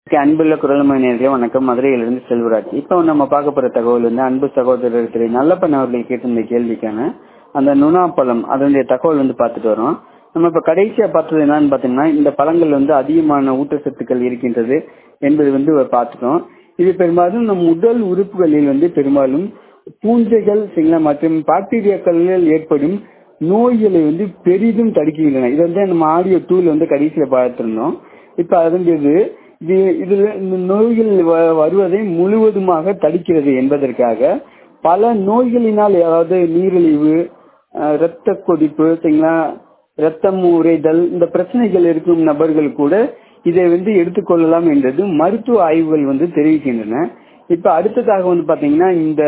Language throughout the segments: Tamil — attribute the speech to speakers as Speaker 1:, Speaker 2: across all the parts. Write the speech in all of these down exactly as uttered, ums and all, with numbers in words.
Speaker 1: அன்புள்ள குரல்மணி நேயர்களே வணக்கம். மதுரையிலிருந்து செல்வராஜ். இப்போ நம்ம பார்க்க போற தகவல் வந்து அன்பு சகோதரர் திரு நல்லப்பன் அவர்கள் கேட்டிருந்த கேள்விக்கான அந்த நுணா பழம் அதனுடைய தகவல் வந்து பார்த்துட்டு வரோம். நம்ம இப்ப கடைசியா பார்த்தது என்னன்னு பாத்தீங்கன்னா, இந்த பழங்கள் வந்து அதிகமான ஊட்டச்சத்துக்கள் இருக்கின்றது என்பது வந்து பார்த்துட்டோம். இது பெரும்பாலும் நம் உடல் உறுப்புகளில் வந்து பெரும்பாலும் பூஞ்சைகள் மற்றும் பாக்டீரியாக்களில் ஏற்படும் நோய்களை வந்து பெரிதும் தடுக்கின்றன. இது வந்து நம்ம ஆடியோ டூல் வந்து கடைசியில பார்த்திருந்தோம். இப்ப அதன்பது இது இதுல இந்த நோய்கள் வருவதை முழுவதுமாக தடுக்கிறது என்பதற்காக பல நோய்களினால், அதாவது நீரிழிவு, இரத்த கொதிப்பு, ரத்தம் உறைதல், இந்த பிரச்சனைகள் இருக்கும் நபர்கள் கூட இதை வந்து எடுத்துக்கொள்ளலாம் என்றது மருத்துவ ஆய்வுகள் வந்து தெரிவிக்கின்றன. இப்ப அடுத்ததாக வந்து பாத்தீங்கன்னா, இந்த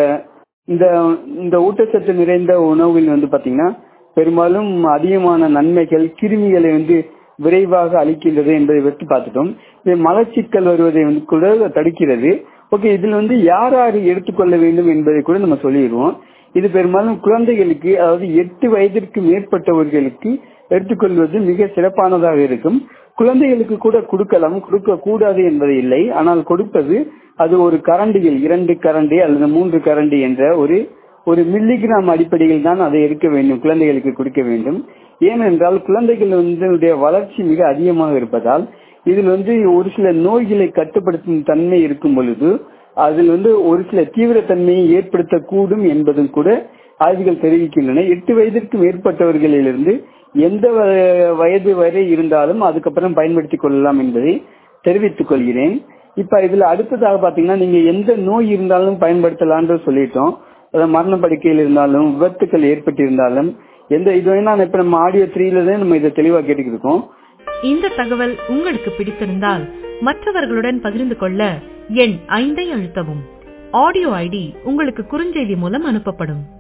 Speaker 1: இந்த ஊட்டச்சத்து நிறைந்த உணவில் வந்து பாத்தீங்கன்னா பெரும்பாலும் அதிகமான நன்மைகள், கிருமிகளை வந்து விரைவாக அளிக்கின்றது என்பதை பற்றி பார்த்துட்டோம். இது மலச்சிக்கல் வருவதை வந்து கூட தடுக்கிறது. ஓகே, இதுல வந்து யார் யார் எடுத்துக்கொள்ள வேண்டும் என்பதை கூட நம்ம சொல்லிடுவோம். இது பெரும்பாலும் குழந்தைகளுக்கு, அதாவது எட்டு வயதிற்கு மேற்பட்டவர்களுக்கு எடுத்துக்கொள்வது மிக சிறப்பானதாக இருக்கும். குழந்தைகளுக்கு கூட கொடுக்கலாம், கொடுக்க கூடாது என்பது இல்லை. ஆனால் கொடுப்பது அது ஒரு கரண்டியில் இரண்டு கரண்டி அல்லது மூன்று கரண்டி என்ற ஒரு ஒரு மில்லிகிராம் அடிப்படையில் தான் அதை எடுக்க வேண்டும், குழந்தைகளுக்கு கொடுக்க வேண்டும். ஏனென்றால் குழந்தைகள் வந்து வளர்ச்சி மிக அதிகமாக இருப்பதால் இதில் வந்து ஒரு சில நோய்களை கட்டுப்படுத்தும் தன்மை இருக்கும் பொழுது அதில் வந்து ஒரு சில தீவிரத்தன்மையை ஏற்படுத்தக்கூடும் என்பதும் கூட ஆய்வுகள் தெரிவிக்கின்றன. எட்டு வயதிற்கு மேற்பட்டவர்களிலிருந்து எந்த வயது வரை இருந்தாலும் அதுக்கப்புறம் பயன்படுத்திக் கொள்ளலாம் என்பதை தெரிவித்துக் கொள்கிறேன். இப்ப இதுல அடுத்ததாக பாத்தீங்கன்னா, நீங்க எந்த நோய் இருந்தாலும் பயன்படுத்தலாம்னு சொல்லிட்டோம். மரண படுக்கையில் இருந்தாலும், விபத்துக்கள் ஏற்பட்டிருந்தாலும், எந்த இது வேணா இப்ப நம்ம ஆடியோ த்ரீல தான் நம்ம இதை தெளிவா கேட்டுக்கிட்டு இருக்கோம்.
Speaker 2: இந்த தகவல் உங்களுக்கு பிடித்திருந்தால் மற்றவர்களுடன் பகிர்ந்து கொள்ள எண் ஐந்தை அழுத்தவும். ஆடியோ ஐடி உங்களுக்கு குறுஞ்செய்தி மூலம் அனுப்பப்படும்.